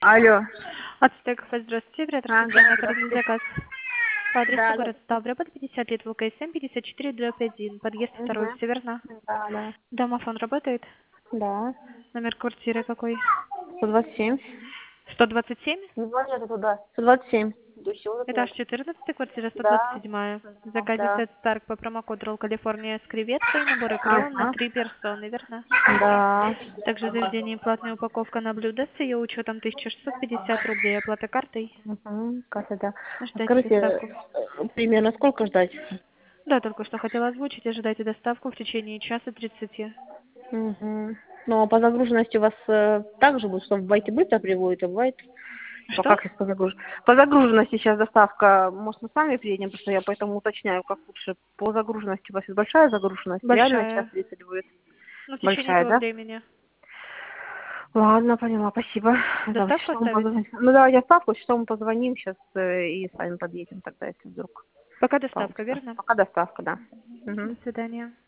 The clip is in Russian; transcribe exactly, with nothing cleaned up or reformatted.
Алло. От Стейков, здравствуйте, оператор Ага, специальный оперативный здравствуйте. заказ. По адресу Да, да. город Ставрополь, пятьдесят лет, ВКСМ, пятьдесят четыре, дробь один, подъезд второй, Угу. все верно? Да, да. Домофон работает? Да. Номер квартиры какой? сто двадцать семь. сто двадцать семь? Не звони это туда. сто двадцать семь. Идущий вот Этаж нет. четырнадцать, квартира сто двадцать Да. семь. В Да. заказе Да. сет Старк по промокоду Ролл Калифорния с креветкой, набор крылом на Ага. три персоны, верно? Да. Также заведение платная упаковка на блюдо с ее учетом тысяча шестьсот пятьдесят рублей, оплата картой. Угу. Как это? А Ждайте скажите, доставку. э, примерно сколько ждать? Да, только что хотела озвучить, ожидайте доставку в течение часа тридцати. Угу. Ну, а по загруженности у вас э, так же будет, что бывает и быстро приводит, а бывает... Ну, Что? как сейчас по загруженности? По загруженности сейчас доставка, может, мы сами приедем, потому что я поэтому уточняю, как лучше. По загруженности у вас есть большая загруженность? Реально час Большая. тридцать будет? Ну, в течение Большая, этого да? времени. Ладно, поняла, спасибо. Давайте, Доставку что мы оставить? позвоним? Ну, давайте ставку, что мы позвоним сейчас э, и сами подъедем тогда, если вдруг Пока доставка, получится. верно? Пока доставка, да. До Угу. свидания.